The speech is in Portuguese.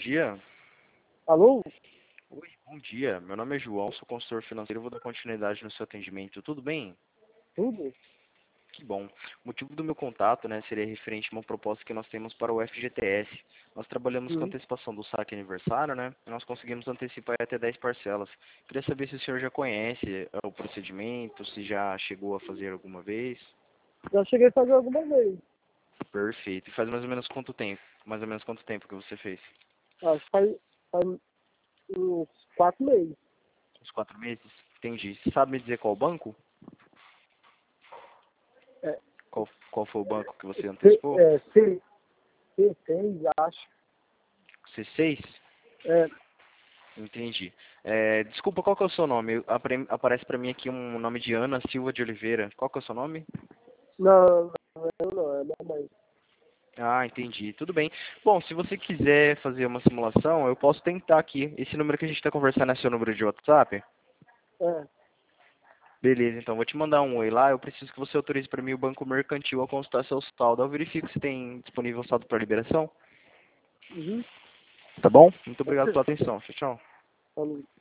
dia. Alô? Oi, bom dia. Meu nome é João, sou consultor financeiro e vou dar continuidade no seu atendimento. Tudo bem? Tudo? Que bom. O motivo do meu contato, seria referente a uma proposta que nós temos para o FGTS. Nós trabalhamos com Uhum. antecipação do saque aniversário, E nós conseguimos antecipar até 10 parcelas. Queria saber se o senhor já conhece o procedimento, se já chegou a fazer alguma vez. Já cheguei a fazer alguma vez. Perfeito. E faz mais ou menos quanto tempo? Mais ou menos quanto tempo que você fez? Acho que faz uns 4 meses. Uns 4 meses? Entendi. Você sabe me dizer qual banco? É, Qual foi o banco que você antecipou? C6, acho. C6? É, Entendi. Desculpa, qual que é o seu nome? Aparece para mim aqui um nome de Ana Silva de Oliveira. Qual que é o seu nome? não, é minha mãe. Ah, entendi. Tudo bem. Bom, se você quiser fazer uma simulação, eu posso tentar aqui. Esse número que a gente está conversando é seu número de WhatsApp? É, Beleza, então vou te mandar um oi lá. Eu preciso que você autorize para mim o Banco Mercantil a consultar seu saldo. Eu verifico se tem disponível saldo para liberação. uhum. Tá bom? Muito obrigado pela atenção. Tchau, tchau. Falou.